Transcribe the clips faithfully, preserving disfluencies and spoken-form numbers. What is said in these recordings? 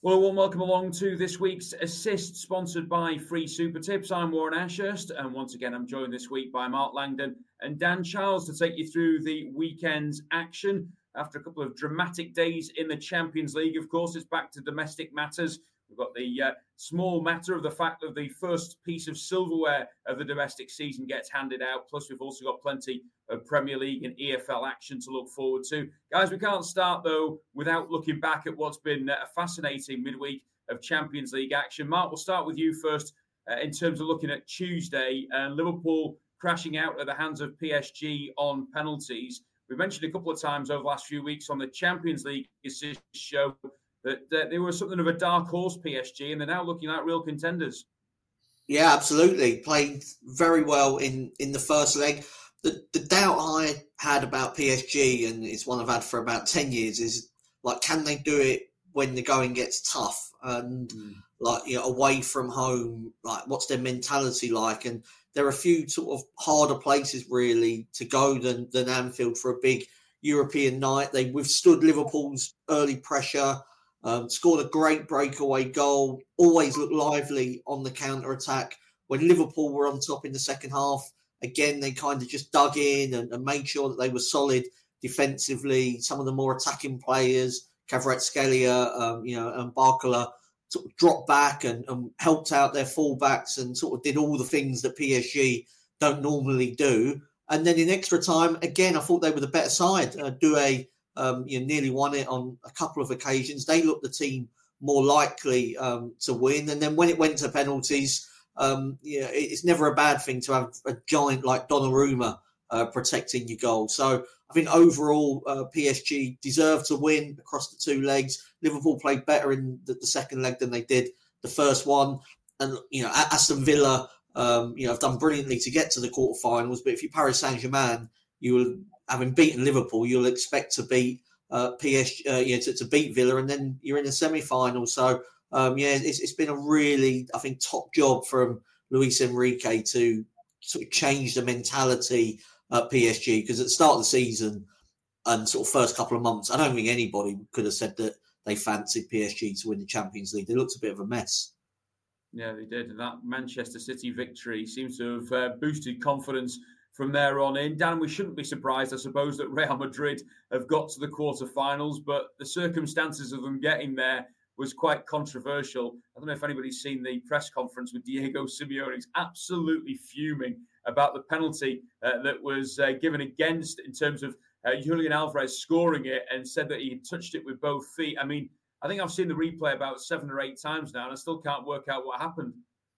Well, a warm welcome along to this week's Assist, sponsored by Free Super Tips. I'm Warren Ashurst, and once again, I'm joined this week by Mark Langdon and Dan Charles to take you through the weekend's action. After a couple of dramatic days in the Champions League, of course, it's back to domestic matters. We've got the uh, small matter of the fact that the first piece of silverware of the domestic season gets handed out. Plus, we've also got plenty of Premier League and E F L action to look forward to. Guys, we can't start, though, without looking back at what's been a fascinating midweek of Champions League action. Mark, we'll start with you first uh, in terms of looking at Tuesday. Uh, Liverpool crashing out at the hands of P S G on penalties. We mentioned a couple of times over the last few weeks on the Champions League Assist show that uh, they were something of a dark horse, P S G, and they're now looking like real contenders. Yeah, absolutely. Played very well in, in the first leg. The, the doubt I had about P S G, and it's one I've had for about ten years, is like, can they do it when the going gets tough? And mm. like, you know, away from home, like, what's their mentality like? And there are a few sort of harder places really to go than, than Anfield for a big European night. They withstood Liverpool's early pressure. Um, scored a great breakaway goal, always looked lively on the counter-attack. When Liverpool were on top in the second half, again, they kind of just dug in and, and made sure that they were solid defensively. Some of the more attacking players, Kvaratskhelia, um, you know, and Barcola, sort of dropped back and, and helped out their fullbacks and sort of did all the things that P S G don't normally do. And then in extra time, again, I thought they were the better side. Uh, Doué Um, you know, nearly won it on a couple of occasions. They looked the team more likely um, to win. And then when it went to penalties, um, you know, it's never a bad thing to have a giant like Donnarumma uh, protecting your goal. So I think overall uh, P S G deserved to win across the two legs. Liverpool played better in the, the second leg than they did the first one. And, you know, Aston Villa, um, you know, have done brilliantly to get to the quarterfinals. But if you're Paris Saint-Germain, you will, having beaten Liverpool, you'll expect to beat uh, P S G, uh, yeah, to, to beat Villa, and then you're in the semi-final. So, um, yeah, it's, it's been a really, I think, top job from Luis Enrique to sort of change the mentality at P S G, because at the start of the season and sort of first couple of months, I don't think anybody could have said that they fancied P S G to win the Champions League. They looked a bit of a mess. Yeah, they did. And that Manchester City victory seems to have uh, boosted confidence from there on in. Dan, we shouldn't be surprised, I suppose, that Real Madrid have got to the quarterfinals, but the circumstances of them getting there was quite controversial. I don't know if anybody's seen the press conference with Diego Simeone. He's absolutely fuming about the penalty uh, that was uh, given against, in terms of uh, Julian Alvarez scoring it, and said that he touched it with both feet. I mean, I think I've seen the replay about seven or eight times now, and I still can't work out what happened.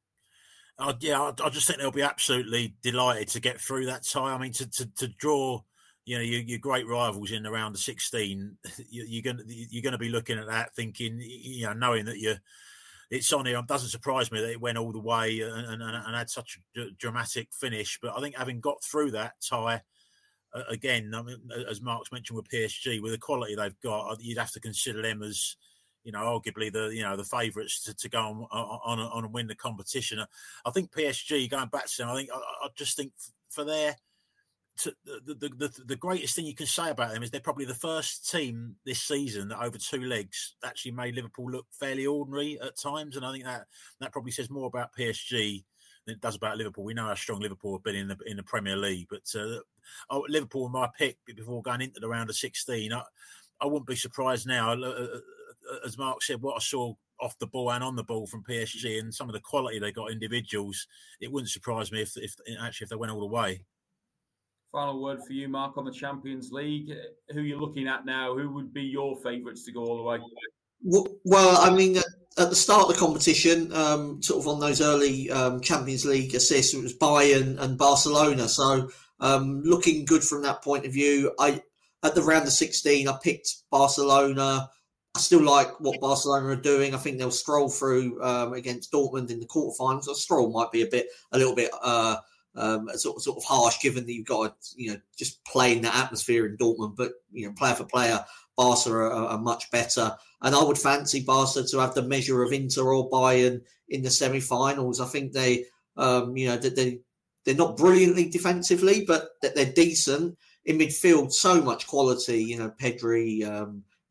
Uh, yeah, I, I just think they'll be absolutely delighted to get through that tie. I mean, to to, to draw, you know, your, your great rivals in the round of sixteen, you, you're going you're going to be looking at that, thinking, you know, knowing that you it's on here. It doesn't surprise me that it went all the way and, and, and had such a dramatic finish. But I think having got through that tie, uh, again, I mean, as Mark's mentioned with P S G, with the quality they've got, you'd have to consider them as, you know, arguably the you know the favourites to, to go on, on on and win the competition. I think P S G, going back to them, I think I, I just think for their to, the, the the the greatest thing you can say about them is they're probably the first team this season that over two legs actually made Liverpool look fairly ordinary at times, and I think that that probably says more about P S G than it does about Liverpool. We know how strong Liverpool have been in the in the Premier League, but uh, oh, Liverpool were my pick before going into the round of sixteen. I, I wouldn't be surprised now. Uh, as Mark said, what I saw off the ball and on the ball from P S G and some of the quality they got individuals, it wouldn't surprise me if, if actually if they went all the way. Final word for you, Mark, on the Champions League. Who are you looking at now? Who would be your favourites to go all the way? Well, I mean, at the start of the competition, um, sort of on those early um, Champions League assists, it was Bayern and Barcelona. So um, looking good from that point of view. I At the round of sixteen, I picked Barcelona. I still like what Barcelona are doing. I think they'll stroll through um, against Dortmund in the quarterfinals. A stroll might be a bit, a little bit, uh, um, sort of, sort of harsh, given that you've got to, you know, just play in that atmosphere in Dortmund. But you know, player for player, Barca are, are much better. And I would fancy Barca to have the measure of Inter or Bayern in the semi-finals. I think they, um, you know, that they they're not brilliantly defensively, but that they're decent in midfield. So much quality, you know, Pedri. Um,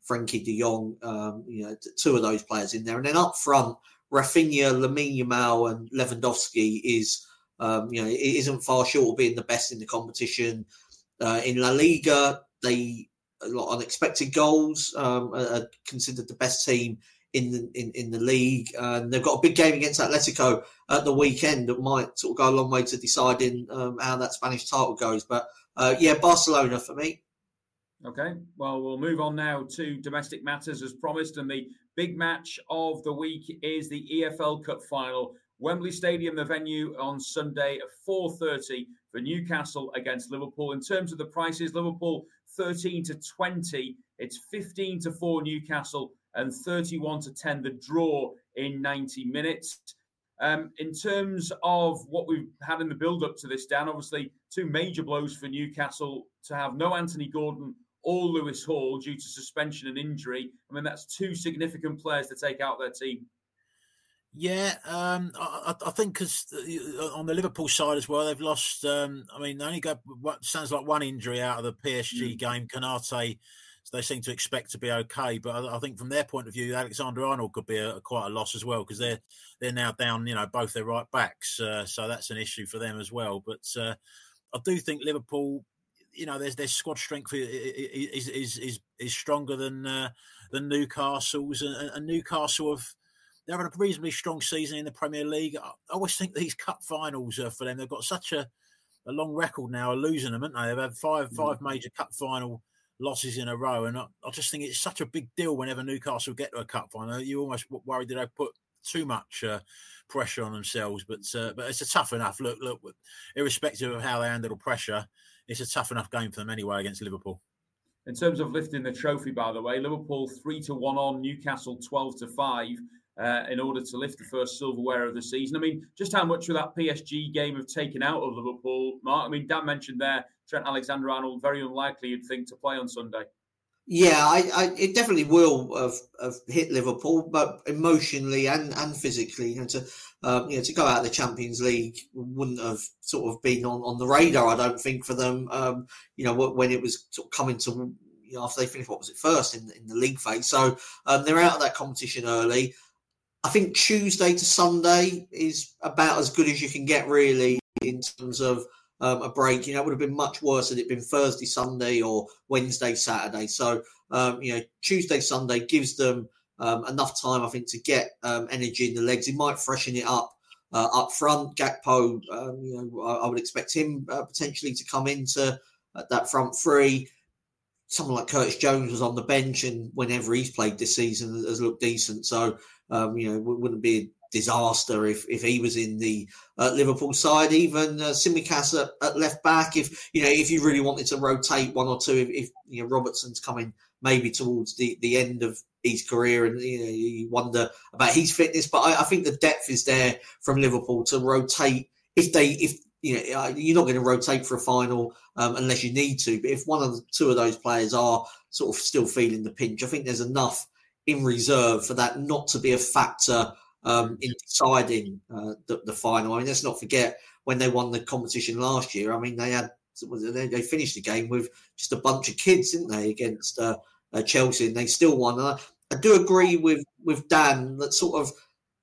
Frankie de Jong, um, you know, two of those players in there. And then up front, Rafinha, Lamine Yamal and Lewandowski is, um, you know, it isn't far short of being the best in the competition. Uh, in La Liga, they a lot of unexpected goals, um, are considered the best team in the in, in the league. And they've got a big game against Atletico at the weekend that might sort of go a long way to deciding um, how that Spanish title goes. But uh, yeah, Barcelona for me. Okay, well, we'll move on now to domestic matters as promised. And the big match of the week is the E F L Cup final. Wembley Stadium, the venue on Sunday at four thirty for Newcastle against Liverpool. In terms of the prices, Liverpool thirteen to twenty. It's fifteen to four Newcastle and thirty-one to ten the draw in ninety minutes. Um, in terms of what we've had in the build-up to this, Dan, obviously two major blows for Newcastle to have no Anthony Gordon or Lewis Hall due to suspension and injury. I mean, that's two significant players to take out their team. Yeah, um, I, I think because on the Liverpool side as well, they've lost. Um, I mean, they only got what sounds like one injury out of the P S G mm. game. Konate, so they seem to expect to be okay. But I, I think from their point of view, Alexander Arnold could be a, a quite a loss as well because they're they're now down, you know, both their right backs. Uh, so that's an issue for them as well. But uh, I do think Liverpool, you know, their their squad strength is is is is stronger than uh, than Newcastle's, and, and Newcastle have. They're having a reasonably strong season in the Premier League. I always think these cup finals are for them. They've got such a, a long record now of losing them, haven't they? They've had five five major cup final losses in a row, and I, I just think it's such a big deal whenever Newcastle get to a cup final. You almost worry that they put too much uh, pressure on themselves, but uh, but it's a tough enough look. Look, irrespective of how they handle pressure, it's a tough enough game for them anyway against Liverpool. In terms of lifting the trophy, by the way, Liverpool three to one on, Newcastle twelve to five. Uh, in order to lift the first silverware of the season. I mean, just how much of that P S G game have taken out of Liverpool, Mark? I mean, Dan mentioned there, Trent Alexander-Arnold, very unlikely, you'd think, to play on Sunday. Yeah, I, I, it definitely will have, have hit Liverpool, but emotionally and, and physically, you know, to um, you know, to go out of the Champions League wouldn't have sort of been on, on the radar, I don't think, for them. Um, you know, when it was sort of coming to, you know, after they finished, what was it, first in, in the league phase. So um, they're out of that competition early. I think Tuesday to Sunday is about as good as you can get, really, in terms of um, a break. You know, it would have been much worse had it been Thursday, Sunday, or Wednesday, Saturday. So, um, you know, Tuesday, Sunday gives them um, enough time, I think, to get um, energy in the legs. He might freshen it up uh, up front. Gakpo, um, you know, I, I would expect him uh, potentially to come into uh, that front three. Someone like Curtis Jones was on the bench, and whenever he's played this season, has looked decent. So, um, you know, it wouldn't be a disaster if, if he was in the uh, Liverpool side. Even uh, Tsimikas at, at left back, if you know, if you really wanted to rotate one or two, if, if you know Robertson's coming maybe towards the, the end of his career, and you know you wonder about his fitness. But I, I think the depth is there from Liverpool to rotate if they if. You know, you're not going to rotate for a final um, unless you need to. But if one of the two of those players are sort of still feeling the pinch, I think there's enough in reserve for that not to be a factor um, in deciding uh, the, the final. I mean, let's not forget when they won the competition last year. I mean, they had they finished the game with just a bunch of kids, didn't they, against uh, uh, Chelsea, and they still won. And I, I do agree with with Dan that sort of.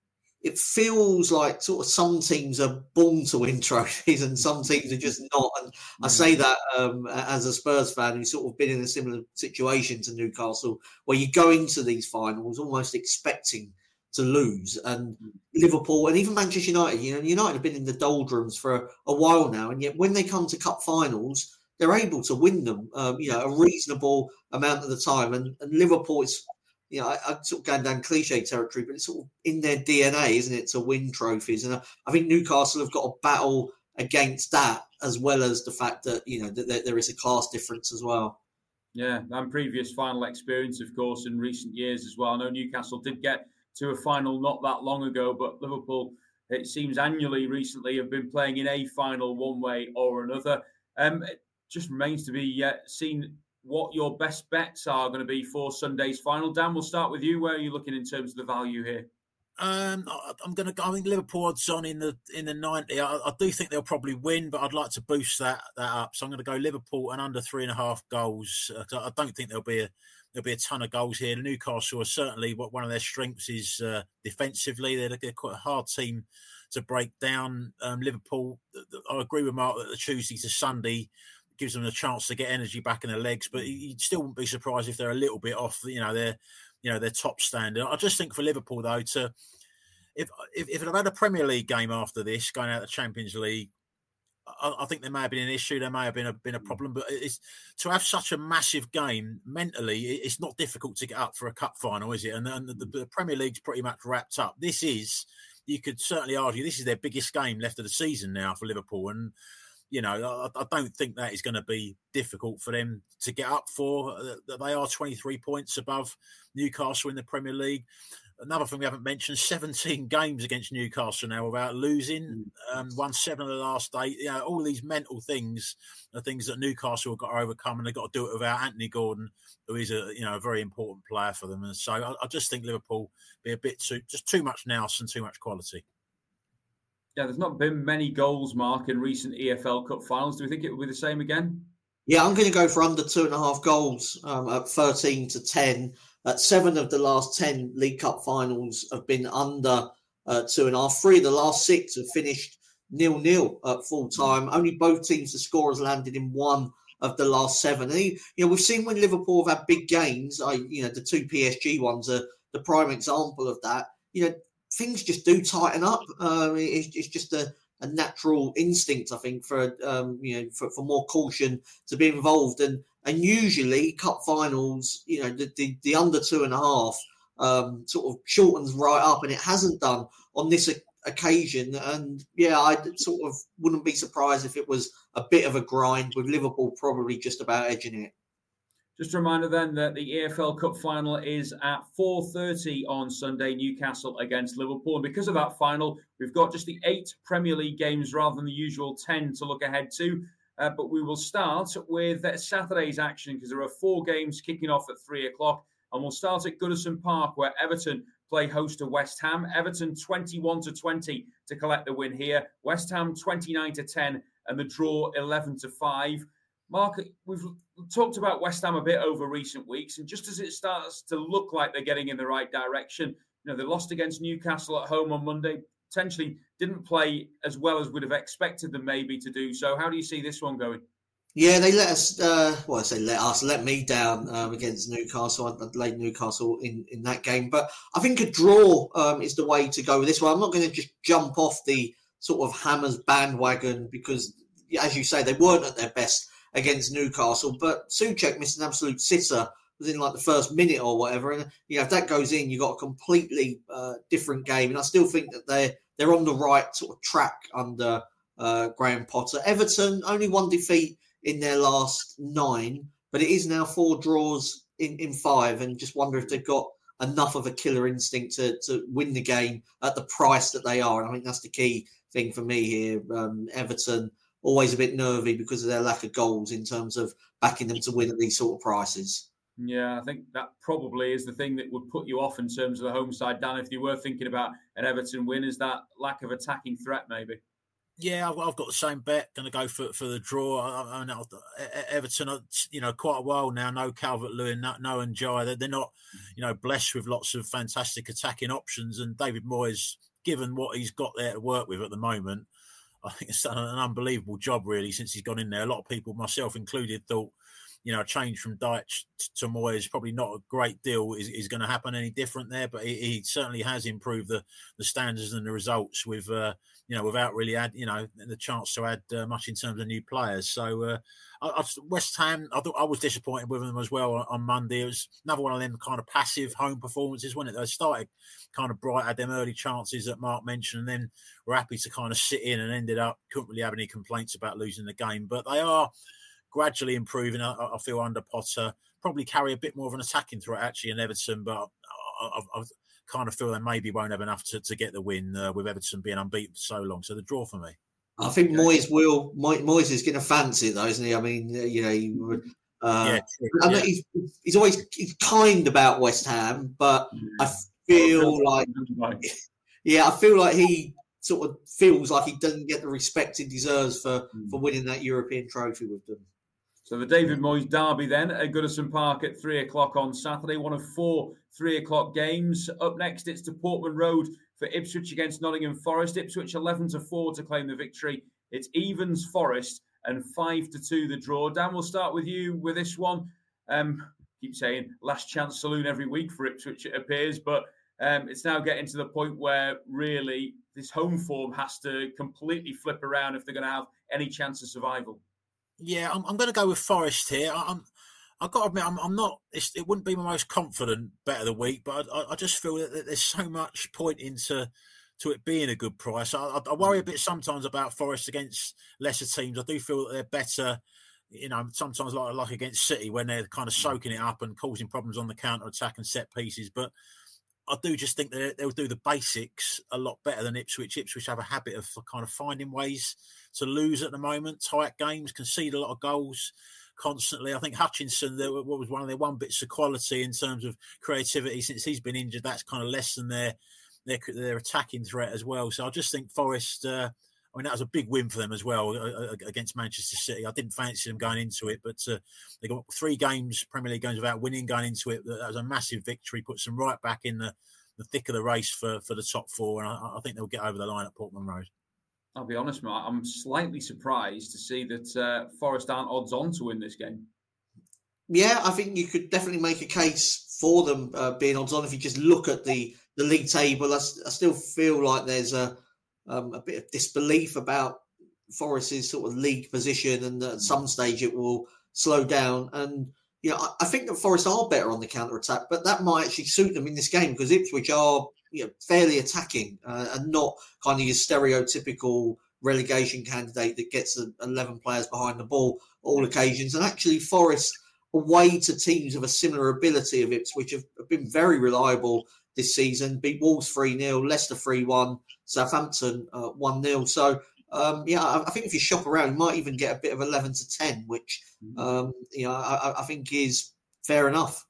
It feels like sort of some teams are born to win trophies and some teams are just not. And I say that um, as a Spurs fan who's sort of been in a similar situation to Newcastle, where you go into these finals almost expecting to lose. And Liverpool and even Manchester United, you know, United have been in the doldrums for a, a while now. And yet when they come to cup finals, they're able to win them, um, you know, a reasonable amount of the time. And, and Liverpool is... You know, I, I'm sort of going down cliche territory, but it's sort of in their D N A, isn't it, to win trophies? And I, I think Newcastle have got a battle against that, as well as the fact that, you know, that there, there is a class difference as well. Yeah, and previous final experience, of course, in recent years as well. I know Newcastle did get to a final not that long ago, but Liverpool, it seems annually recently, have been playing in a final one way or another. Um, it just remains to be uh, seen what your best bets are going to be for Sunday's final. Dan, we'll start with you. Where are you looking in terms of the value here? Um, I, I'm going to go. I think Liverpool odds on in the in the ninety. I, I do think they'll probably win, but I'd like to boost that that up. So I'm going to go Liverpool and under three and a half goals. Uh, I don't think there'll be a there'll be a ton of goals here. Newcastle are certainly what one of their strengths is uh, defensively. They're, they're quite a hard team to break down. Um, Liverpool. I agree with Mark that the Tuesday to Sunday gives them a chance to get energy back in their legs, but you still wouldn't be surprised if they're a little bit off. You know, they're you know their top standard. I just think for Liverpool though to If if if it had had a Premier League game after this, going out of the Champions League, I, I think there may have been an issue. There may have been a been a problem. But it's to have such a massive game mentally, it's not difficult to get up for a cup final, is it? And, and the, the Premier League's pretty much wrapped up. This is, you could certainly argue, this is their biggest game left of the season now for Liverpool, and you know, I, I don't think that is going to be difficult for them to get up for. They are twenty-three points above Newcastle in the Premier League. Another thing we haven't mentioned, seventeen games against Newcastle now without losing, um, won seven of the last eight. You know, all these mental things are things that Newcastle have got to overcome, and they've got to do it without Anthony Gordon, who is a you know a very important player for them. And so I, I just think Liverpool be a bit too, just too much nous and too much quality. Yeah, there's not been many goals, Mark, in recent E F L Cup finals. Do we think it will be the same again? Yeah, I'm going to go for under two and a half goals um, at thirteen to ten. At seven of the last ten League Cup finals have been under uh, two and a half. Three of the last six have finished nil-nil at full time. Only both teams, the score has landed in one of the last seven. And, you know, we've seen when Liverpool have had big games, I, you know, the two P S G ones are the prime example of that. You know, things just do tighten up. Uh, it, it's just a, a natural instinct, I think, for um, you know, for, for more caution to be involved. And and usually, cup finals, you know, the, the, the under two and a half um, sort of shortens right up, and it hasn't done on this o- occasion. And yeah, I sort of wouldn't be surprised if it was a bit of a grind, with Liverpool probably just about edging it. Just a reminder then that the E F L Cup final is at four thirty on Sunday, Newcastle against Liverpool. And because of that final, we've got just the eight Premier League games rather than the usual ten to look ahead to. Uh, but we will start with uh, Saturday's action because there are four games kicking off at three o'clock. And we'll start at Goodison Park, where Everton play host to West Ham. Everton twenty-one to twenty to collect the win here. West Ham twenty-nine to ten and the draw eleven to five. Mark, we've talked about West Ham a bit over recent weeks, and just as it starts to look like they're getting in the right direction, you know, they lost against Newcastle at home on Monday, potentially didn't play as well as we'd have expected them maybe to do. So how do you see this one going? Yeah, they let us, uh, well, I say let us, let me down um, against Newcastle. I laid Newcastle in, in that game. But I think a draw um, is the way to go with this one. I'm not going to just jump off the sort of Hammers bandwagon because, as you say, they weren't at their best against Newcastle. But Souček missed an absolute sitter within like the first minute or whatever. And, you know, if that goes in, you've got a completely uh, different game. And I still think that they're, they're on the right sort of track under uh, Graham Potter. Everton, only one defeat in their last nine, but it is now four draws in, in five, and just wonder if they've got enough of a killer instinct to, to win the game at the price that they are. And I think that's the key thing for me here. Um, Everton, always a bit nervy because of their lack of goals in terms of backing them to win at these sort of prices. Yeah, I think that probably is the thing that would put you off in terms of the home side, Dan, if you were thinking about an Everton win, is that lack of attacking threat maybe. Yeah, I've, I've got the same bet. Going to go for for the draw. I, I know Everton, are, you know, quite a while now. No Calvert-Lewin, no, no Ndiaye. They're, they're not, you know, blessed with lots of fantastic attacking options. And David Moyes, given what he's got there to work with at the moment, I think it's done an unbelievable job really since he's gone in there. A lot of people, myself included, thought, you know, a change from Dyche to Moyes probably not a great deal is, is going to happen any different there, but he, he certainly has improved the, the standards and the results with, uh, you know, without really add, you know, the chance to add uh, much in terms of new players. So uh, I, I, West Ham, I thought I was disappointed with them as well on, on Monday. It was another one of them kind of passive home performances, wasn't it? They started kind of bright, had them early chances that Mark mentioned, and then were happy to kind of sit in and ended up, couldn't really have any complaints about losing the game. But they are gradually improving, I, I feel, under Potter. Probably carry a bit more of an attacking threat, actually, in Everton, but I, I, I kind of feel they maybe won't have enough to, to get the win uh, with Everton being unbeaten for so long. So the draw for me. I think Moyes will. Moyes is going to fancy it, though, isn't he? I mean, you know, he would. Uh, yeah, true, I mean, yeah. he's, he's always he's kind about West Ham, but I feel like yeah, I feel like he sort of feels like he doesn't get the respect he deserves for, mm. for winning that European trophy with them. So the David Moyes derby then at Goodison Park at three o'clock on Saturday, one of four three o'clock games. Up next, it's to Portman Road for Ipswich against Nottingham Forest. Ipswich eleven to four to claim the victory. It's evens Forest and five to two the draw. Dan, we'll start with you with this one. Um, keep saying last chance saloon every week for Ipswich, it appears, but um, it's now getting to the point where really this home form has to completely flip around if they're going to have any chance of survival. Yeah, I'm, I'm going to go with Forest here. I'm, I've got to admit, I'm, I'm not. It's, it wouldn't be my most confident bet of the week, but I, I just feel that there's so much pointing to to it being a good price. I, I worry a bit sometimes about Forest against lesser teams. I do feel that they're better, you know, sometimes like like against City when they're kind of soaking it up and causing problems on the counter attack and set pieces, but I do just think that they'll do the basics a lot better than Ipswich. Ipswich have a habit of kind of finding ways to lose at the moment, tight games, concede a lot of goals constantly. I think Hutchinson, there was one of their one bits of quality in terms of creativity since he's been injured. That's kind of lessened their their, their attacking threat as well. So I just think Forest, uh, I mean, that was a big win for them as well uh, against Manchester City. I didn't fancy them going into it, but uh, they got three games, Premier League games without winning going into it. That was a massive victory, puts them right back in the, the thick of the race for, for the top four. And I, I think they'll get over the line at Portman Road. I'll be honest, Matt, I'm slightly surprised to see that uh, Forest aren't odds on to win this game. Yeah, I think you could definitely make a case for them uh, being odds on if you just look at the, the league table. I, I still feel like there's a um, a bit of disbelief about Forest's sort of league position, and at some stage it will slow down. And you know, I, I think that Forest are better on the counter attack, but that might actually suit them in this game because Ipswich are, you know, fairly attacking uh, and not kind of your stereotypical relegation candidate that gets a, eleven players behind the ball all occasions. And actually, Forest, away to teams of a similar ability of Ipswich, have, have been very reliable this season. Beat Wolves three nil, Leicester three one, Southampton uh, one nil. So, um, yeah, I, I think if you shop around, you might even get a bit of eleven to ten, which, um, you know, I, I think is fair enough.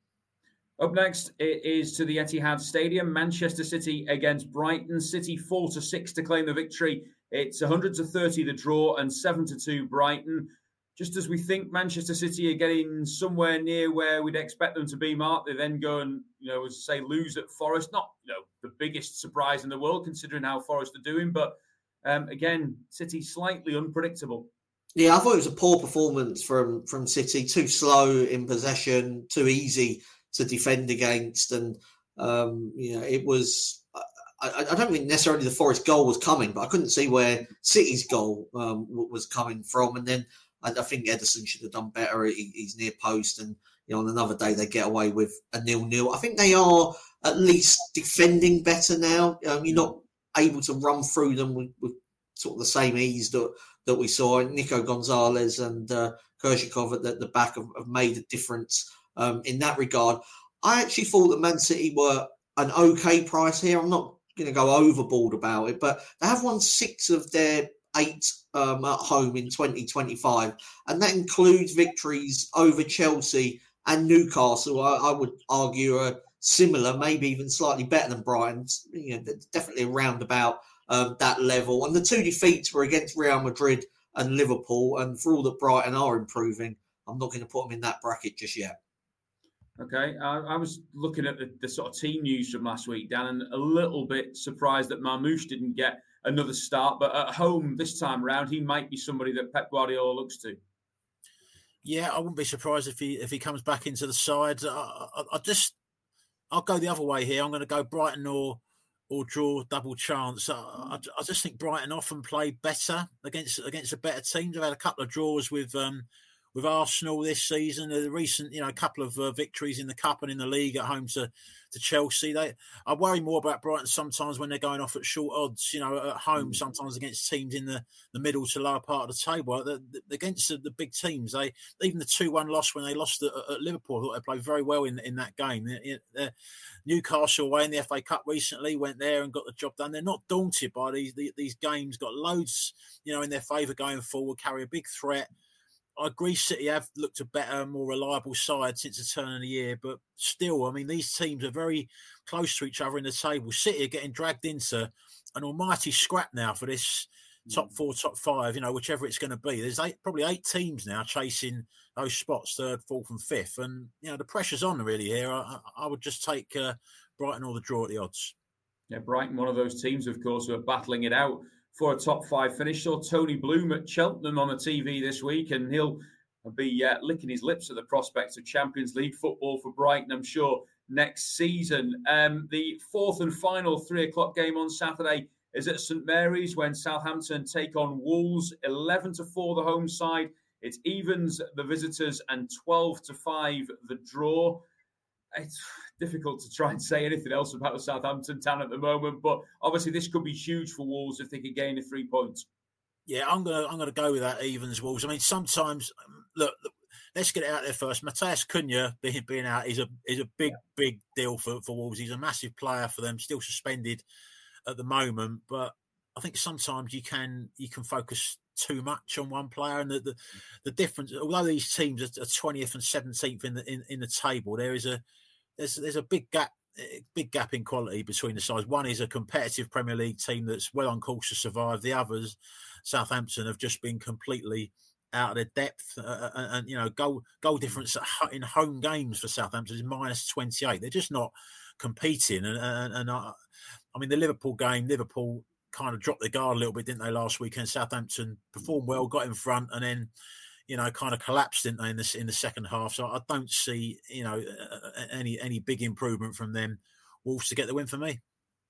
Up next, it is to the Etihad Stadium. Manchester City against Brighton. City four to six to claim the victory. It's one hundred to thirty the draw and seven to two Brighton. Just as we think Manchester City are getting somewhere near where we'd expect them to be, Mark, they then go and, you know, as I say, lose at Forest. Not, you know, the biggest surprise in the world considering how Forest are doing, but um, again, City slightly unpredictable. Yeah, I thought it was a poor performance from from City. Too slow in possession, too easy to defend against, and um, you know, it was. I, I don't think necessarily the Forest goal was coming, but I couldn't see where City's goal um, was coming from. And then I, I think Ederson should have done better. He, he's near post, and you know, on another day they get away with a nil-nil. I think they are at least defending better now. Um, you're not able to run through them with, with sort of the same ease that that we saw. Nico Gonzalez and uh, Kirshikov at the, the back have, have made a difference um, in that regard. I actually thought that Man City were an okay price here. I'm not going to go overboard about it, but they have won six of their eight um, at home in twenty twenty-five, and that includes victories over Chelsea and Newcastle. I, I would argue are similar, maybe even slightly better than Brighton's. You know, definitely around about um, that level. And the two defeats were against Real Madrid and Liverpool. And for all that Brighton are improving, I'm not going to put them in that bracket just yet. Okay, I, I was looking at the, the sort of team news from last week, Dan, and a little bit surprised that Marmoush didn't get another start. But at home this time round, he might be somebody that Pep Guardiola looks to. Yeah, I wouldn't be surprised if he if he comes back into the side. I, I, I just I'll go the other way here. I'm going to go Brighton or or draw, double chance. I, I, I just think Brighton often play better against against a better team. They've had a couple of draws with. Um, With Arsenal this season, the recent, you know, couple of uh, victories in the cup and in the league at home to, to Chelsea. They, I worry more about Brighton sometimes when they're going off at short odds. You know, at home sometimes against teams in the, the middle to lower part of the table. The, the, against the, the big teams, they even the two one loss when they lost at, at Liverpool, I thought they played very well in in that game. The, the, Newcastle away in the F A Cup recently went there and got the job done. They're not daunted by these these games. Got loads, you know, in their favour going forward. Carry a big threat. I agree City have looked a better, more reliable side since the turn of the year, but still, I mean, these teams are very close to each other in the table. City are getting dragged into an almighty scrap now for this top four, top five, you know, whichever it's going to be. There's eight, probably eight teams now chasing those spots, third, fourth and fifth. And, you know, the pressure's on really here. I, I would just take uh, Brighton or the draw at the odds. Yeah, Brighton, one of those teams, of course, who are battling it out for a top five finish. Saw Tony Bloom at Cheltenham on the T V this week, and he'll be uh, licking his lips at the prospects of Champions League football for Brighton, I'm sure, next season. Um, the fourth and final three o'clock game on Saturday is at St Mary's when Southampton take on Wolves. eleven to four the home side. It's evens the visitors and twelve to five the draw. It's difficult to try and say anything else about the Southampton town at the moment, but obviously this could be huge for Wolves if they could gain the three points. Yeah, I'm gonna I'm gonna go with that evens Wolves. I mean, sometimes look, look let's get it out there first. Matheus Cunha being being out is a is a big yeah. big deal for, for Wolves. He's a massive player for them, still suspended at the moment, but I think sometimes you can you can focus too much on one player, and the the, the difference. Although these teams are twentieth and seventeenth in the in, in the table, there is a there's there's a big gap big gap in quality between the sides. One is a competitive Premier League team that's well on course to survive. The others, Southampton, have just been completely out of their depth, uh, and, and you know goal goal difference in home games for Southampton is minus twenty-eight. They're just not competing, and and, and uh, I mean the Liverpool game, Liverpool kind of dropped their guard a little bit, didn't they, last weekend? Southampton performed well, got in front, and then you know kind of collapsed, didn't they, in the in the second half? So I don't see you know any any big improvement from them. Wolves to get the win for me.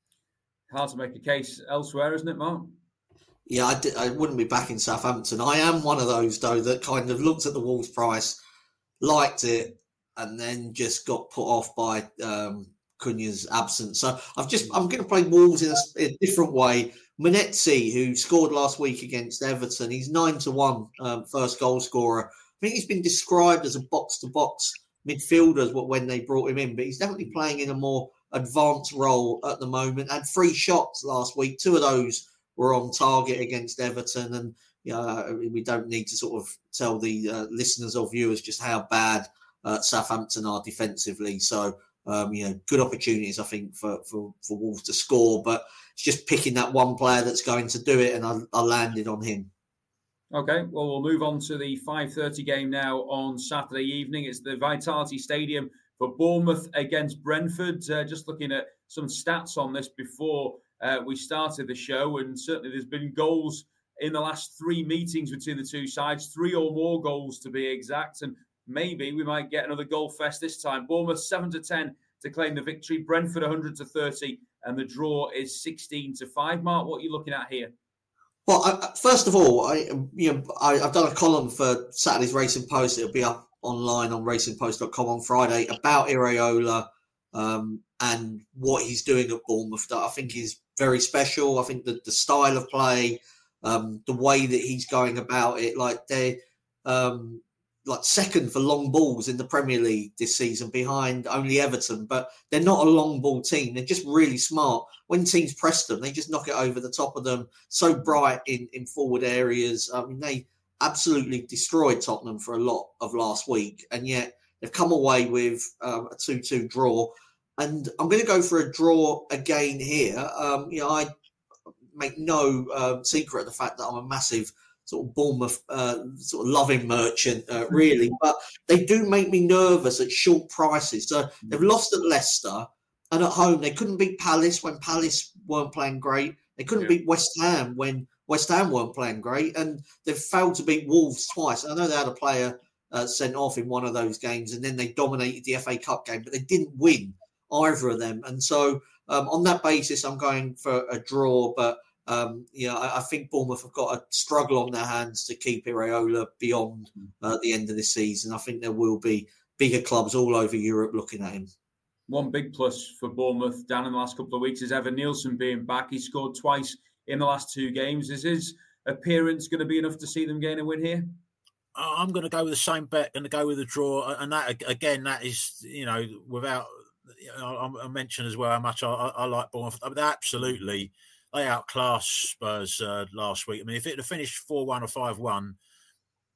Hard to make a case elsewhere, isn't it, Mark? Yeah, I, did, I wouldn't be backing Southampton. I am one of those, though, that kind of looked at the Wolves price, liked it, and then just got put off by um, Cunha's absence. So I've just I'm going to play Wolves in a, in a different way. Munetsi, who scored last week against Everton, he's nine to one um, first goal scorer. I think he's been described as a box to box midfielder when they brought him in, but he's definitely playing in a more advanced role at the moment. Had three shots last week, two of those were on target against Everton, and you know, we don't need to sort of tell the uh, listeners or viewers just how bad uh, Southampton are defensively. So, um, you know, good opportunities, I think, for, for, for Wolves to score, but it's just picking that one player that's going to do it, and I, I landed on him. Okay, well, we'll move on to the five thirty game now on Saturday evening. It's the Vitality Stadium for Bournemouth against Brentford. Uh, just looking at some stats on this before Uh, we started the show, and certainly there's been goals in the last three meetings between the two sides, three or more goals to be exact, and maybe we might get another goal fest this time. Bournemouth seven to ten to claim the victory, Brentford one hundred to thirty, and the draw is sixteen to five. Mark, what are you looking at here? Well, I, first of all, I you know I, I've done a column for Saturday's Racing Post. It'll be up online on racing post dot com on Friday about Iraola um, and what he's doing at Bournemouth. That I think is very special. I think that the style of play, um, the way that he's going about it, like they're um, like second for long balls in the Premier League this season, behind only Everton. But they're not a long ball team. They're just really smart. When teams press them, they just knock it over the top of them. So bright in, in forward areas. I mean, they absolutely destroyed Tottenham for a lot of last week, and yet they've come away with um, a two two draw. And I'm going to go for a draw again here. Um, you know, I make no uh, secret of the fact that I'm a massive sort of Bournemouth uh, sort of loving merchant, uh, really. But they do make me nervous at short prices. So they've lost at Leicester, and at home they couldn't beat Palace when Palace weren't playing great. They couldn't yeah. beat West Ham when West Ham weren't playing great, and they've failed to beat Wolves twice. I know they had a player uh, sent off in one of those games, and then they dominated the F A Cup game, but they didn't win either of them. And so um, on that basis, I'm going for a draw. But, um, you know, I, I think Bournemouth have got a struggle on their hands to keep Iraola beyond uh, the end of this season. I think there will be bigger clubs all over Europe looking at him. One big plus for Bournemouth down in the last couple of weeks is Evan Nielsen being back. He scored twice in the last two games. Is his appearance going to be enough to see them gain a win here? I'm going to go with the same bet, going to go with the draw. And that, again, that is, you know, without... You know, I mentioned as well how much I, I, I like Bournemouth. I mean, absolutely, they outclassed Spurs uh, last week. I mean, if it had finished four one or five one,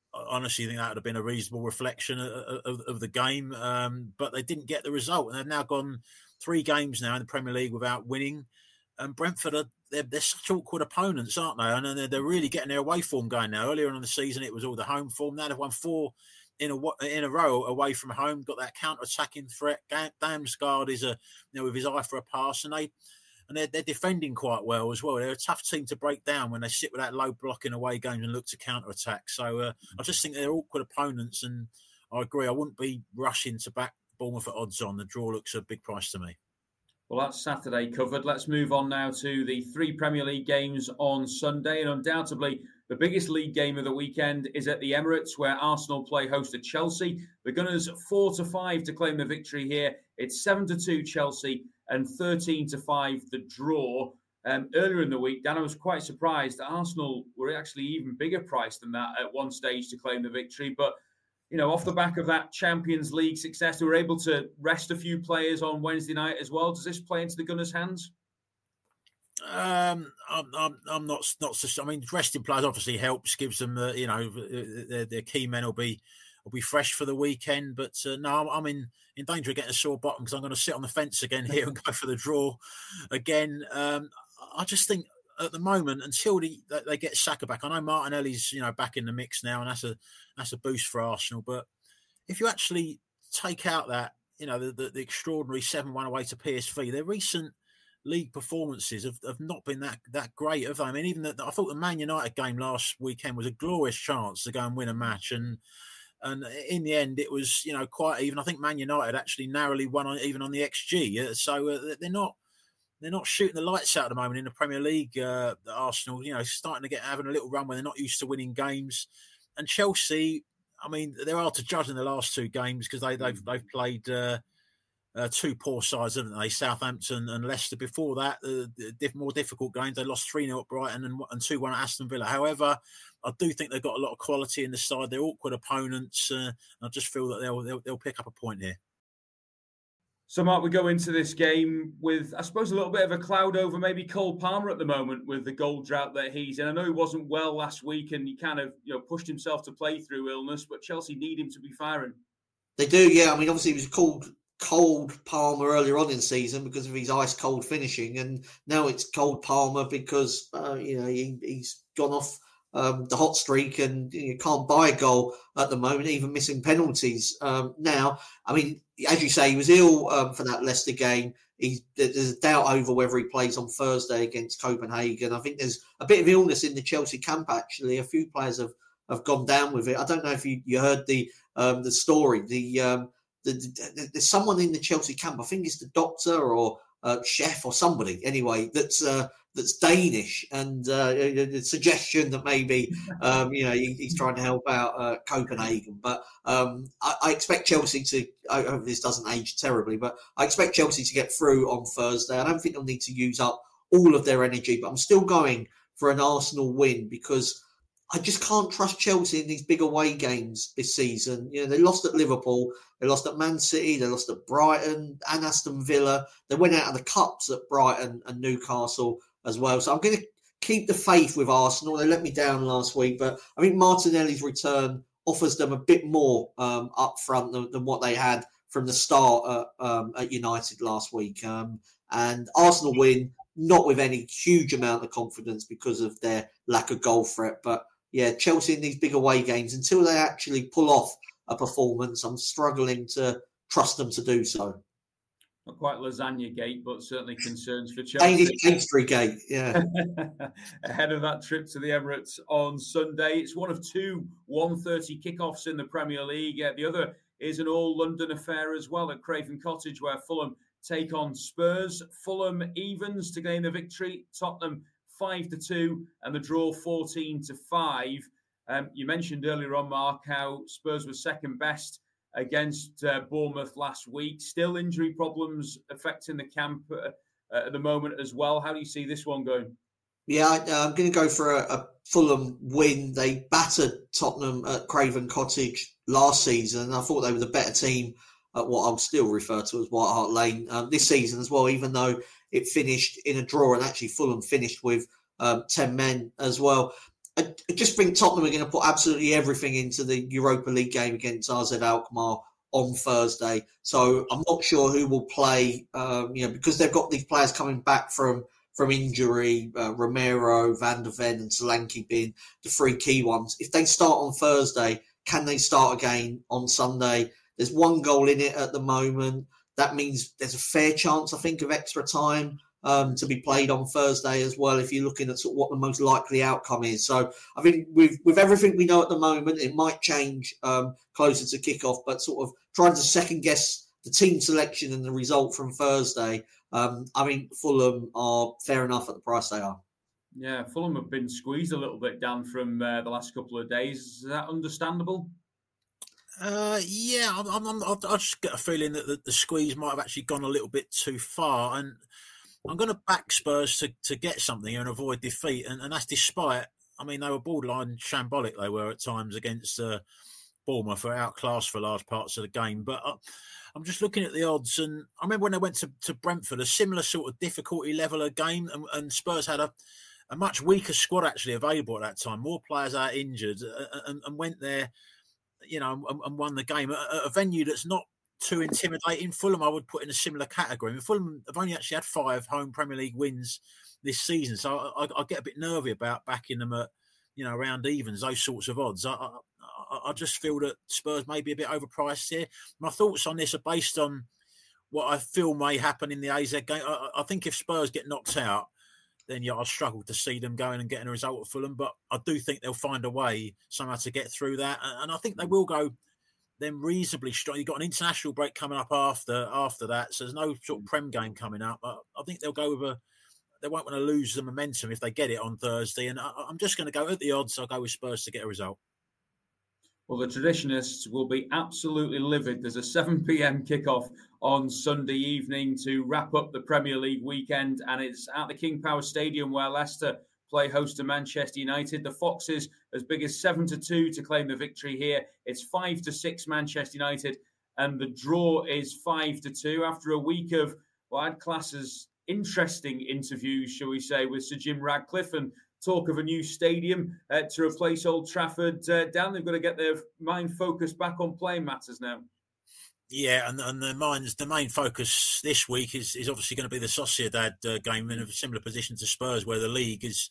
I honestly think that would have been a reasonable reflection of, of, of the game, um, but they didn't get the result, and they've now gone three games now in the Premier League without winning. And Brentford are they're, they're such awkward opponents, aren't they? And they're, they're really getting their away form going now. Earlier on in the season, it was all the home form. Now they've won four in a in a row away from home. Got that counter-attacking threat. Damsgaard is a you know with his eye for a pass, and they and they're, they're defending quite well as well. They're a tough team to break down when they sit with that low block in away games and look to counter-attack. So uh, I just think they're awkward opponents, and I agree. I wouldn't be rushing to back Bournemouth at odds on. The draw looks a big price to me. Well, that's Saturday covered. Let's move on now to the three Premier League games on Sunday. And undoubtedly, the biggest league game of the weekend is at the Emirates, where Arsenal play host to Chelsea. The Gunners four to five to claim the victory here. It's seven to two Chelsea and thirteen to five the draw. Um, earlier in the week, Dan, I was quite surprised that Arsenal were actually even bigger price than that at one stage to claim the victory. But you know, off the back of that Champions League success, they were able to rest a few players on Wednesday night as well. Does this play into the Gunners' hands? Um, I'm, I'm, I'm not, not. I mean, resting players obviously helps, gives them, uh, you know, their, their key men will be will be fresh for the weekend. But uh, no, I'm in in danger of getting a sore bottom because I'm going to sit on the fence again here and go for the draw again. Um, I just think, at the moment, until the, they get Saka back, I know Martinelli's you know back in the mix now, and that's a that's a boost for Arsenal. But if you actually take out that you know the, the, the extraordinary seven one away to P S V, their recent league performances have, have not been that that great, have they? I mean, even the, I thought the Man United game last weekend was a glorious chance to go and win a match, and and in the end, it was you know quite even. I think Man United actually narrowly won on, even on the X G. So uh, they're not. They're not shooting the lights out at the moment in the Premier League. Uh, Arsenal, you know, starting to get having a little run where they're not used to winning games. And Chelsea, I mean, they're hard to judge in the last two games because they, they've they've played uh, uh, two poor sides, haven't they? Southampton and Leicester. Before that, uh, the more difficult games. They lost three nil at Brighton and, and two one at Aston Villa. However, I do think they've got a lot of quality in the side. They're awkward opponents. Uh, I just feel that they'll, they'll they'll pick up a point here. So, Mark, we go into this game with, I suppose, a little bit of a cloud over maybe Cole Palmer at the moment with the goal drought that he's in. I know he wasn't well last week and he kind of you know pushed himself to play through illness, but Chelsea need him to be firing. They do, yeah. I mean, obviously, he was called Cold Palmer earlier on in the season because of his ice-cold finishing, and now it's Cold Palmer because, uh, you know, he, he's gone off Um, the hot streak and you can't buy a goal at the moment, even missing penalties. Um, now, I mean, as you say, he was ill um, for that Leicester game. He's, there's a doubt over whether he plays on Thursday against Copenhagen. I think there's a bit of illness in the Chelsea camp, actually. A few players have, have gone down with it. I don't know if you, you heard the um, the story. The, um, the, the There's someone in the Chelsea camp, I think it's the doctor or uh, chef or somebody, anyway, that's... Uh, that's Danish, and uh, the suggestion that maybe um, you know he, he's trying to help out uh, Copenhagen. But um, I, I expect Chelsea to. I hope this doesn't age terribly, but I expect Chelsea to get through on Thursday. I don't think they'll need to use up all of their energy, but I'm still going for an Arsenal win because I just can't trust Chelsea in these big away games this season. You know, they lost at Liverpool, they lost at Man City, they lost at Brighton and Aston Villa. They went out of the cups at Brighton and Newcastle as well. So I'm going to keep the faith with Arsenal. They let me down last week, but I think Martinelli's return offers them a bit more um, up front than, than what they had from the start at, um, at United last week. Um, and Arsenal win, not with any huge amount of confidence because of their lack of goal threat. But yeah, Chelsea in these big away games, until they actually pull off a performance, I'm struggling to trust them to do so. Not quite lasagna gate, but certainly concerns for Chelsea. Danish pastry gate, yeah. Ahead of that trip to the Emirates on Sunday, it's one of two one thirty kickoffs in the Premier League. Uh, the other is an all-London affair as well at Craven Cottage, where Fulham take on Spurs. Fulham evens to gain the victory. Tottenham five to two, and the draw fourteen to five. Um, you mentioned earlier on, Mark, how Spurs were second best against uh, Bournemouth last week. Still injury problems affecting the camp uh, uh, at the moment as well. How do you see this one going? Yeah, I, uh, I'm going to go for a, a Fulham win. They battered Tottenham at Craven Cottage last season. I thought they were the better team at what I'll still refer to as White Hart Lane um, this season as well, even though it finished in a draw, and actually Fulham finished with um, ten men as well. I just think Tottenham are going to put absolutely everything into the Europa League game against R Z Alkmaar on Thursday. So I'm not sure who will play, um, you know, because they've got these players coming back from from injury, uh, Romero, Van der Ven and Solanke being the three key ones. If they start on Thursday, can they start again on Sunday? There's one goal in it at the moment. That means there's a fair chance, I think, of extra time um, to be played on Thursday as well, if you're looking at sort of what the most likely outcome is. So I think with, with everything we know at the moment, it might change um, closer to kickoff, but sort of trying to second guess the team selection and the result from Thursday, um, I mean, Fulham are fair enough at the price they are. Yeah, Fulham have been squeezed a little bit down from uh, the last couple of days. Is that understandable? Uh, yeah, I'm, I'm, I'm, I just get a feeling that the, the squeeze might have actually gone a little bit too far, and I'm going to back Spurs to, to get something and avoid defeat, and, and that's despite, I mean, they were borderline shambolic, they were at times against uh, Bournemouth, were outclassed for large parts of the game, but uh, I'm just looking at the odds, and I remember when they went to, to Brentford, a similar sort of difficulty level of game, and, and Spurs had a, a much weaker squad actually available at that time, more players out injured, uh, and, and went there, you know, and, and won the game at a, a venue that's not too intimidating. Fulham, I would put in a similar category. I mean, Fulham have only actually had five home Premier League wins this season, so I, I, I get a bit nervy about backing them at, you know, around evens, those sorts of odds. I, I, I just feel that Spurs may be a bit overpriced here. My thoughts on this are based on what I feel may happen in the A Z game. I, I think if Spurs get knocked out, then yeah, I'll struggle to see them going and getting a result at Fulham. But I do think they'll find a way somehow to get through that, and I think they will go then reasonably strong. You've got an international break coming up after after that, so there's no sort of Prem game coming up. I, I think they'll go with a. They won't want to lose the momentum if they get it on Thursday, and I, I'm just going to go at the odds. I'll go with Spurs to get a result. Well, the traditionists will be absolutely livid. There's a seven p.m. kickoff on Sunday evening to wrap up the Premier League weekend, and it's at the King Power Stadium where Leicester play host to Manchester United. The Foxes as big as seven to two to claim the victory here. It's five to six Manchester United, and the draw is five to two after a week of what I'd class as interesting interviews, shall we say, with Sir Jim Ratcliffe and talk of a new stadium uh, to replace Old Trafford. Uh, Dan, they've got to get their mind focused back on playing matters now. Yeah, and, and the minds, the main focus this week is, is obviously going to be the Sociedad uh, game, in a similar position to Spurs, where the league is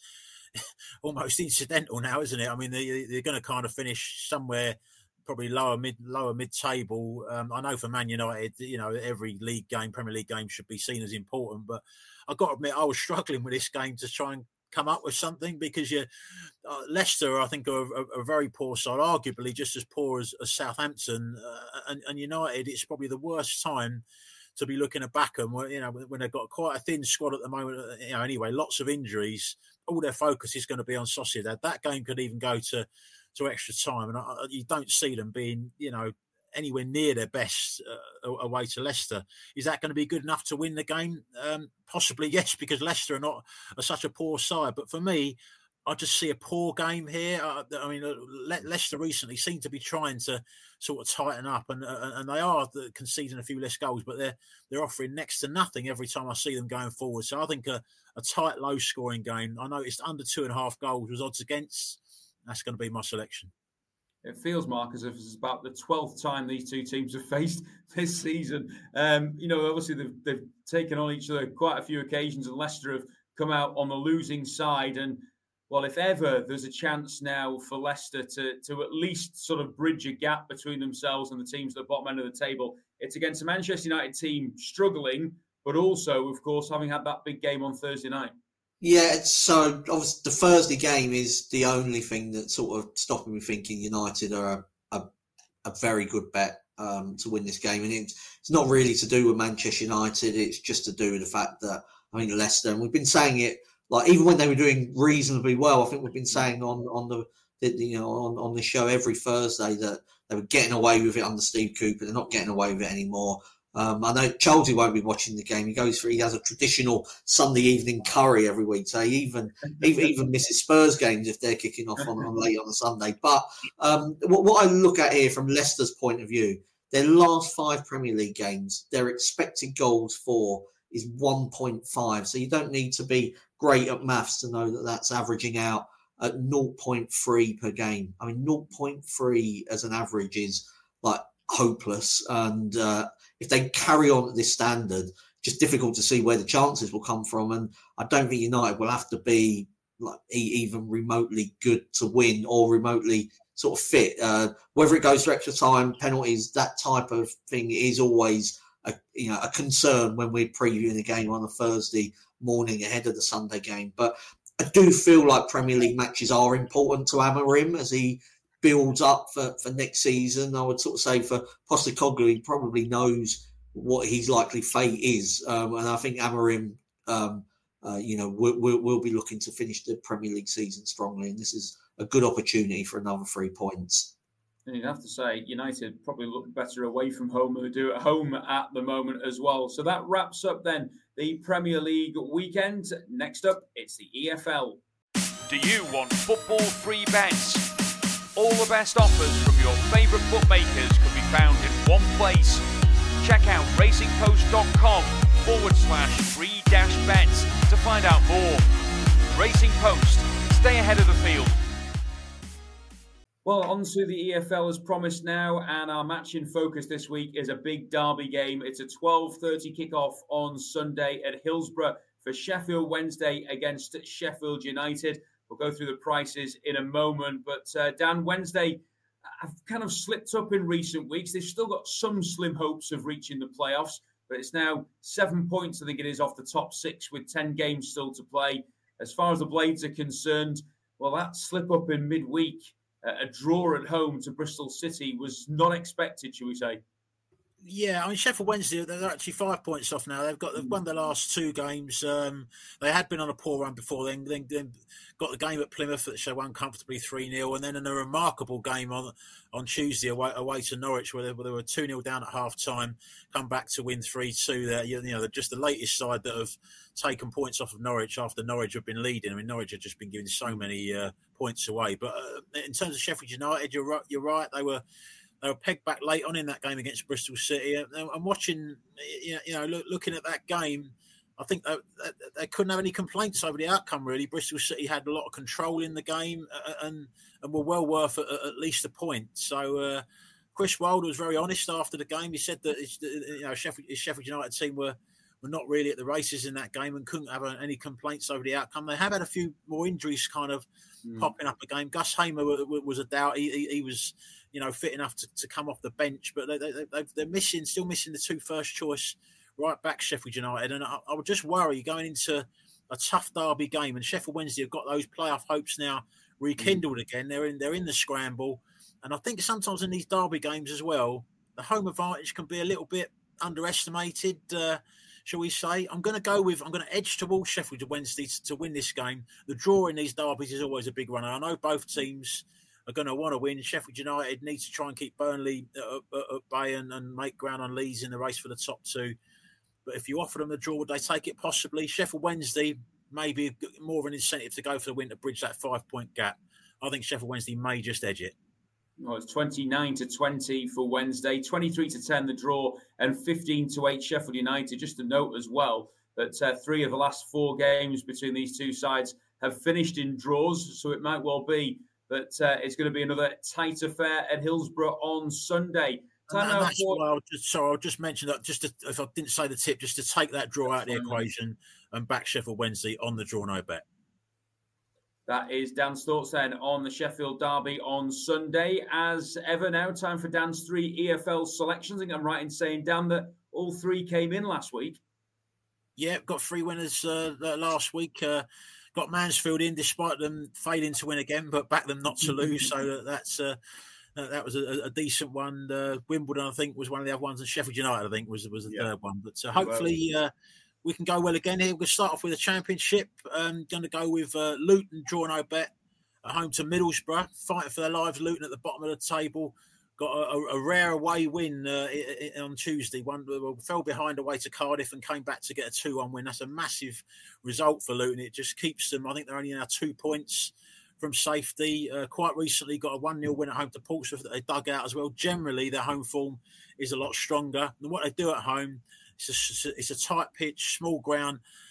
almost incidental now, isn't it? I mean, they, they're going to kind of finish somewhere probably lower mid lower mid table. Um, I know for Man United, you know, every league game, Premier League game, should be seen as important, but I've got to admit, I was struggling with this game to try and come up with something, because you, uh, Leicester, I think, are a, a very poor side, arguably just as poor as, as Southampton, uh, and, and United. It's probably the worst time to be looking at Backham, where, you know, when they've got quite a thin squad at the moment. You know, anyway, lots of injuries. All their focus is going to be on Sociedad. That game could even go to to extra time, and I, you don't see them being, you know, anywhere near their best uh, away to Leicester. Is that going to be good enough to win the game? Um, possibly, yes, because Leicester are not are such a poor side. But for me, I just see a poor game here. Uh, I mean, uh, Le- Leicester recently seem to be trying to sort of tighten up, and uh, and they are conceding a few less goals, but they're they're offering next to nothing every time I see them going forward. So I think a, a tight, low-scoring game. I noticed under two and a half goals was odds against. That's going to be my selection. It feels, Mark, as if it's about the twelfth time these two teams have faced this season. Um, you know, obviously they've, they've taken on each other quite a few occasions, and Leicester have come out on the losing side. And, well, if ever there's a chance now for Leicester to, to at least sort of bridge a gap between themselves and the teams at the bottom end of the table, it's against a Manchester United team struggling, but also, of course, having had that big game on Thursday night. Yeah, so obviously the Thursday game is the only thing that's sort of stopping me thinking United are a, a, a very good bet um, to win this game. And it's, it's not really to do with Manchester United. It's just to do with the fact that, I think, Leicester, and we've been saying it, like, even when they were doing reasonably well, I think we've been saying on, on the, the you know, on, on the show every Thursday that they were getting away with it under Steve Cooper. They're not getting away with it anymore. Um, I know Chelsea won't be watching the game. He goes for he has a traditional Sunday evening curry every week, so he even even, even misses Spurs games if they're kicking off on, on late on a Sunday. But um, what, what I look at here from Leicester's point of view, their last five Premier League games, their expected goals for is one point five. So you don't need to be great at maths to know that that's averaging out at zero point three per game. I mean, zero point three as an average is like hopeless. And uh, if they carry on at this standard, just difficult to see where the chances will come from. And I don't think United will have to be like even remotely good to win or remotely sort of fit. Uh, whether it goes to extra time, penalties, that type of thing is always a, you know, a concern when we're previewing a game on a Thursday morning ahead of the Sunday game. But I do feel like Premier League matches are important to Amorim as he builds up for, for next season. I would sort of say for Postecoglou, he probably knows what his likely fate is. Um, and I think Amorim, um, uh, you know, will, will, will be looking to finish the Premier League season strongly. And this is a good opportunity for another three points. And you'd have to say United probably look better away from home than they do at home at the moment as well. So that wraps up then the Premier League weekend. Next up, it's the E F L. Do you want football free bets? All the best offers from your favourite bookmakers can be found in one place. Check out racingpost.com forward slash free dash bets to find out more. Racing Post, stay ahead of the field. Well, on to the E F L as promised now, and our match in focus this week is a big derby game. It's a twelve thirty kickoff on Sunday at Hillsborough for Sheffield Wednesday against Sheffield United. We'll go through the prices in a moment, but uh, Dan, Wednesday have kind of slipped up in recent weeks. They've still got some slim hopes of reaching the playoffs, but it's now seven points, I think it is, off the top six with ten games still to play. As far as the Blades are concerned, well, that slip up in midweek, a draw at home to Bristol City, was not expected, shall we say? Yeah, I mean, Sheffield Wednesday, they're actually five points off now. They've got they've won the last two games. Um, they had been on a poor run before, then, then, then got the game at Plymouth that they won comfortably three nil, and then in a remarkable game on on Tuesday away, away to Norwich, where they, where they were two nil down at half-time, come back to win three two. There, you know, they're just the latest side that have taken points off of Norwich after Norwich have been leading. I mean, Norwich have just been giving so many uh, points away. But uh, in terms of Sheffield United, you're right, you're right. They were They were pegged back late on in that game against Bristol City. I'm watching, you know, look, looking at that game, I think they, they couldn't have any complaints over the outcome, really. Bristol City had a lot of control in the game and, and were well worth at, at least a point. So uh, Chris Wilder was very honest after the game. He said that you know, Sheffield, his Sheffield United team were, were not really at the races in that game and couldn't have any complaints over the outcome. They have had a few more injuries kind of mm. popping up again. Gus Hamer was a doubt. He, he, he was... you know, fit enough to, to come off the bench, but they, they, they're missing, still missing the two first choice right back Sheffield United. And I, I would just worry going into a tough derby game, and Sheffield Wednesday have got those playoff hopes now rekindled mm. again. They're in, they're in the scramble. And I think sometimes in these derby games as well, the home advantage can be a little bit underestimated, uh, shall we say. I'm going to go with, I'm going to edge towards Sheffield Wednesday to, to win this game. The draw in these derbies is always a big runner. I know both teams are going to want to win. Sheffield United needs to try and keep Burnley at, at, at bay and, and make ground on Leeds in the race for the top two. But if you offer them the draw, would they take it? Possibly. Sheffield Wednesday maybe more of an incentive to go for the win to bridge that five-point gap. I think Sheffield Wednesday may just edge it. Well, it's twenty-nine to twenty for Wednesday, twenty-three to ten the draw, and fifteen to eight Sheffield United. Just a note as well that uh, three of the last four games between these two sides have finished in draws, so it might well be that uh, it's going to be another tight affair at Hillsborough on Sunday. Time and that's for... why I'll just, sorry, I'll just mention that, just to, if I didn't say the tip, just to take that draw out of the equation and back Sheffield Wednesday on the draw no bet. That is Dan's thoughts then on the Sheffield derby on Sunday. As ever now, time for Dan's three E F L selections. I think I'm right in saying, Dan, that all three came in last week. Yeah, got three winners uh, last week. Uh, got Mansfield in despite them failing to win again, but backed them not to lose. So that's uh, that was a, a decent one. Uh, Wimbledon, I think, was one of the other ones, and Sheffield United, I think, was was the yeah. third one. But uh, hopefully uh, we can go well again here. We're going to start off with a championship. Um, going to go with uh, Luton, draw no bet, at home to Middlesbrough, fighting for their lives. Luton at the bottom of the table. Got a, a, a rare away win uh, on Tuesday. One fell behind away to Cardiff and came back to get a two one win. That's a massive result for Luton. It just keeps them, I think they're only now two points from safety. Uh, quite recently got a one nil win at home to Portsmouth that they dug out as well. Generally, their home form is a lot stronger than what they do at home. It's a, it's a tight pitch, small ground.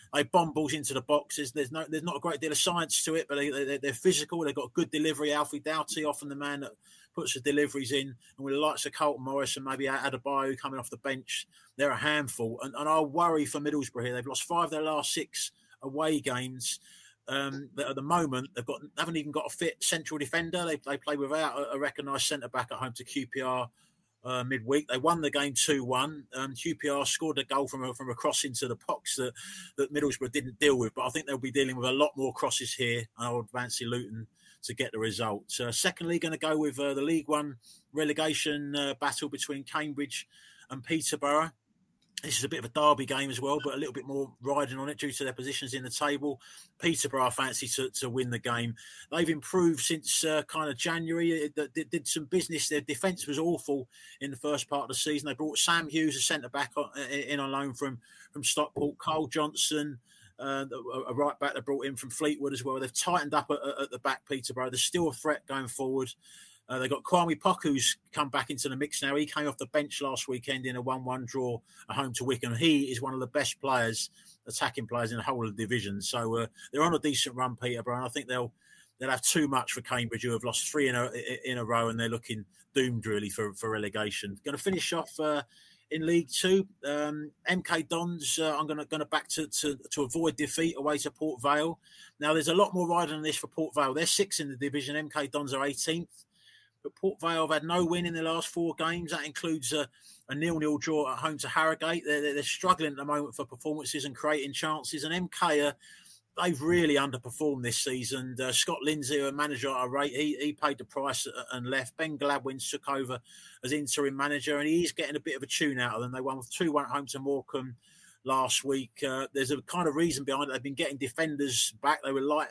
they bomb balls into the boxes. There's no, there's not a great deal of science to it, but they, they, they're physical. They've got good delivery. Alfie Doughty, often the man that puts the deliveries in, and with the likes of Carlton Morris and maybe Adebayo coming off the bench, they're a handful. And, and I worry for Middlesbrough here. They've lost five of their last six away games. Um, at the moment, they've got haven't even got a fit central defender. They they play without a, a recognised centre back at home to Q P R uh, midweek. They won the game two one. Um, Q P R scored a goal from a, from a cross into the box that, that Middlesbrough didn't deal with. But I think they'll be dealing with a lot more crosses here. And I would fancy Luton to get the result. Uh, secondly, going to go with uh, the League One relegation uh, battle between Cambridge and Peterborough. This is a bit of a derby game as well, but a little bit more riding on it due to their positions in the table. Peterborough fancy to, to win the game. They've improved since uh, kind of January. They did, did some business. Their defence was awful in the first part of the season. They brought Sam Hughes, a centre-back, in on loan from, from Stockport. Carl Johnson, uh, a right back they brought in from Fleetwood as well. They've tightened up at, at the back, Peterborough. There's still a threat going forward. Uh, they've got Kwame Poku's come back into the mix now. He came off the bench last weekend in a one one draw at home to Wycombe. He is one of the best players, attacking players in the whole of the division. So uh, they're on a decent run, Peterborough, and I think they'll they'll have too much for Cambridge, who have lost three in a in a row, and they're looking doomed really for, for relegation. Going to finish off uh, in League Two. Um, M K Dons. Uh, I'm going to going to back to, to to avoid defeat away to Port Vale. Now there's a lot more riding on this for Port Vale. They're sixth in the division. M K Dons are eighteenth. But Port Vale have had no win in the last four games. That includes a, a nil-nil draw at home to Harrogate. They're, they're struggling at the moment for performances and creating chances. And M K, uh, they've really underperformed this season. Uh, Scott Lindsay, a manager at a rate, he, he paid the price and left. Ben Gladwin took over as interim manager, and he's getting a bit of a tune out of them. They won two one at home to Morecambe last week. Uh, there's a kind of reason behind it. They've been getting defenders back. They were light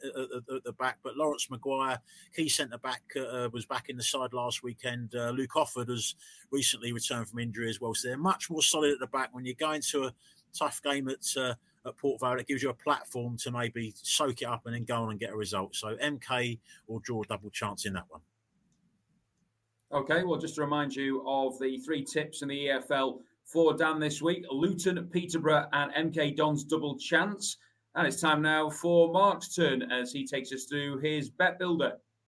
at the back, but Lawrence Maguire, key centre-back, uh, was back in the side last weekend. Uh, Luke Offord has recently returned from injury as well. So they're much more solid at the back. When you go into a tough game at, uh, at Port Vale, it gives you a platform to maybe soak it up and then go on and get a result. So M K will draw a double chance in that one. Okay, well, just to remind you of the three tips in the E F L for Dan this week: Luton, Peterborough and M K Dons double chance. And it's time now for Mark's turn as he takes us through his Bet Builder.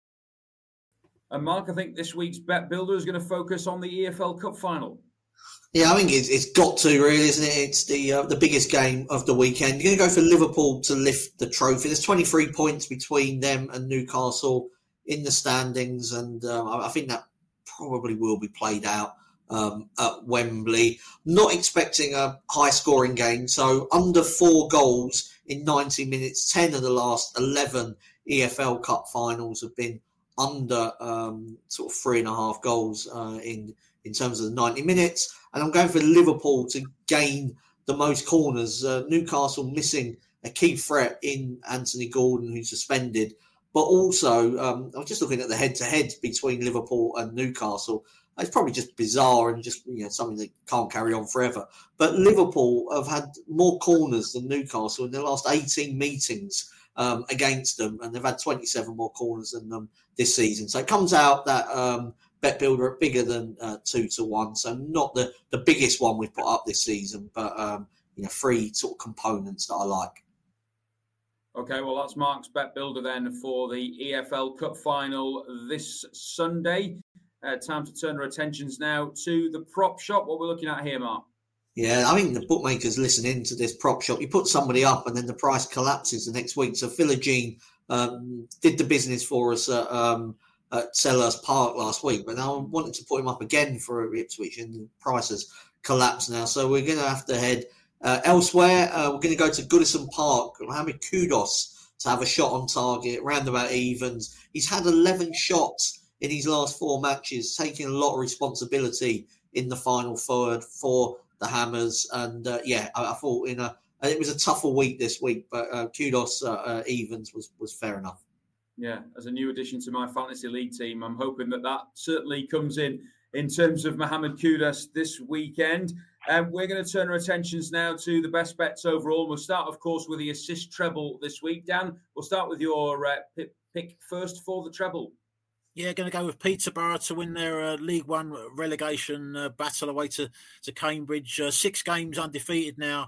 And Mark, I think this week's Bet Builder is going to focus on the E F L Cup final. Yeah, I think it's, it's got to, really, isn't it? It's the uh, the biggest game of the weekend. You're going to go for Liverpool to lift the trophy. There's twenty-three points between them and Newcastle in the standings, and um, I think that probably will be played out Um, at Wembley. Not expecting a high-scoring game, so under four goals in ninety minutes. ten of the last eleven E F L Cup finals have been under um, sort of three and a half goals uh, in in terms of the ninety minutes. And I'm going for Liverpool to gain the most corners. Uh, Newcastle missing a key threat in Anthony Gordon, who's suspended. But also, um, I was just looking at the head-to-head between Liverpool and Newcastle. It's probably just bizarre and just, you know, something that can't carry on forever. But Liverpool have had more corners than Newcastle in their last eighteen meetings um, against them, and they've had twenty-seven more corners than them this season. So it comes out that um, Bet Builder bigger than uh, two to one. So not the, the biggest one we've put up this season, but um, you know, three sort of components that I like. Okay, well, that's Mark's Bet Builder then for the E F L Cup final this Sunday. Uh, time to turn our attentions now to the prop shop. What we're looking at here, Mark? Yeah, I mean, the bookmakers listen into this prop shop. You put somebody up and then the price collapses the next week. So Philogene um, did the business for us at, um, at Selhurst Park last week, but now I wanted to put him up again for Ipswich, and the price has collapsed now. So we're going to have to head uh, elsewhere. Uh, we're going to go to Goodison Park. Mohamed Kudus to have a shot on target, roundabout evens. He's had eleven shots in his last four matches, taking a lot of responsibility in the final third for the Hammers. And uh, yeah, I, I thought in a it was a tougher week this week, but uh, Kudus uh, uh, evens was was fair enough. Yeah, as a new addition to my fantasy league team, I'm hoping that that certainly comes in in terms of Mohamed Kudus this weekend. Um, we're going to turn our attentions now to the best bets overall. We'll start, of course, with the assist treble this week. Dan, we'll start with your uh, pick first for the treble. Yeah, going to go with Peterborough to win their uh, League One relegation uh, battle away to, to Cambridge. Uh, six games undefeated now.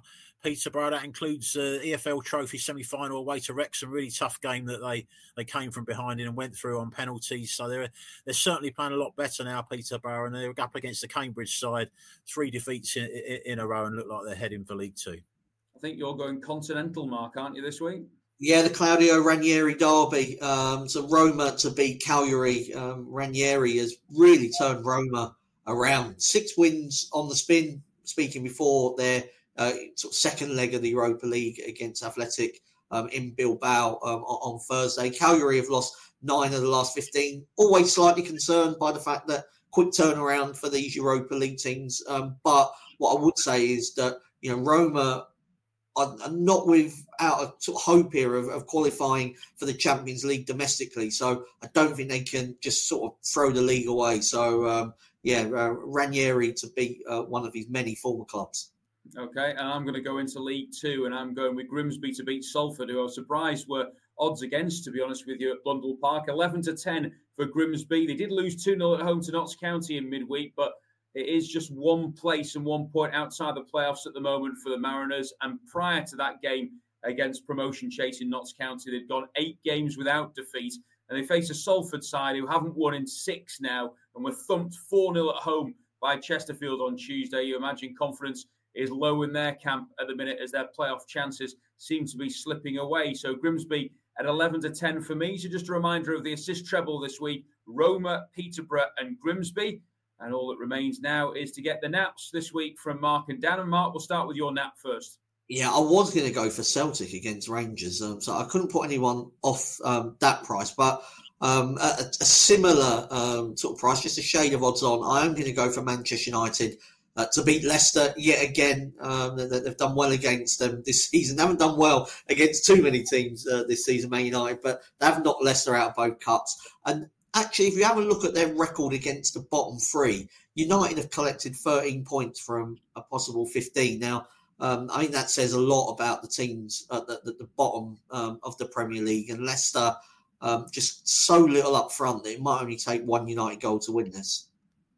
Peterborough. That includes the uh, E F L Trophy semi-final away to Wrexham. Really tough game that they, they came from behind in and went through on penalties. So they're they're certainly playing a lot better now, Peterborough, and they're up against the Cambridge side. Three defeats in, in, in a row and look like they're heading for League Two. I think you're going continental, Mark, aren't you, this week? Yeah, the Claudio Ranieri derby. Um, so Roma to beat Cagliari. Um, Ranieri has really turned Roma around. Six wins on the spin, speaking before their uh, sort of second leg of the Europa League against Athletic um, in Bilbao um, on, on Thursday. Cagliari have lost nine of the last fifteen. Always slightly concerned by the fact that quick turnaround for these Europa League teams. Um, but what I would say is that, you know, Roma are not without a sort of hope here of, of qualifying for the Champions League domestically. So I don't think they can just sort of throw the league away. So, um, yeah, uh, Ranieri to beat uh, one of his many former clubs. Okay, and I'm going to go into League Two, and I'm going with Grimsby to beat Salford, who I was surprised were odds against, to be honest with you, at Blundell Park. eleven to ten for Grimsby. They did lose two nil at home to Notts County in midweek, but it is just one place and one point outside the playoffs at the moment for the Mariners. And prior to that game against promotion chasing Notts County, they've gone eight games without defeat. And they face a Salford side who haven't won in six now and were thumped four nil at home by Chesterfield on Tuesday. You imagine confidence is low in their camp at the minute as their playoff chances seem to be slipping away. So Grimsby at eleven to ten for me. So just a reminder of the assist treble this week: Roma, Peterborough and Grimsby. And all that remains now is to get the naps this week from Mark and Dan. And Mark, we'll start with your nap first. Yeah, I was going to go for Celtic against Rangers, um, so I couldn't put anyone off um, that price. But um, a, a similar um, sort of price, just a shade of odds on, I am going to go for Manchester United uh, to beat Leicester yet again. Um, they, they've done well against them this season. They haven't done well against too many teams uh, this season, Man United, but they have knocked Leicester out of both cups. And actually, if you have a look at their record against the bottom three, United have collected thirteen points from a possible fifteen. Now, um, I think that says a lot about the teams at the, the, the bottom um, of the Premier League. And Leicester, um, just so little up front that it might only take one United goal to win this.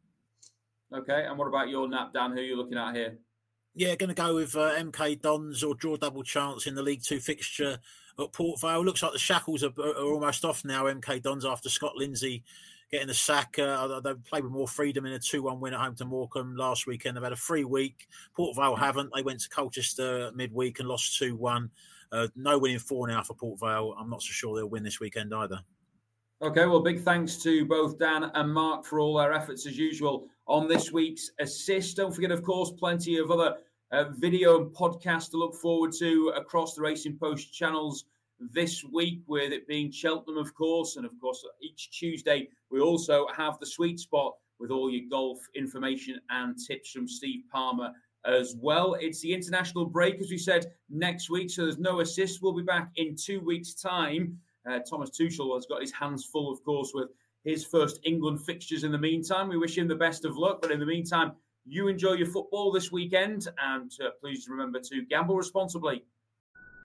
Okay, and what about your nap, Dan? Who are you looking at here? Yeah, going to go with uh, M K Dons or draw double chance in the League Two fixture at Port Vale. Looks like the shackles are, are almost off now, M K Dons, after Scott Lindsay getting the sack. Uh, they played with more freedom in a two one win at home to Morecambe last weekend. They've had a free week. Port Vale haven't. They went to Colchester midweek and lost two one. Uh, no winning four now for Port Vale. I'm not so sure they'll win this weekend either. Okay, well, big thanks to both Dan and Mark for all their efforts as usual on this week's assist. Don't forget, of course, plenty of other uh, video and podcasts to look forward to across the Racing Post channels this week, with it being Cheltenham, of course. And, of course, each Tuesday we also have the Sweet Spot with all your golf information and tips from Steve Palmer as well. It's the international break, as we said, next week, so there's no assist. We'll be back in two weeks' time. Uh, Thomas Tuchel has got his hands full, of course, with his first England fixtures in the meantime. We wish him the best of luck, but in the meantime, you enjoy your football this weekend, and uh, please remember to gamble responsibly.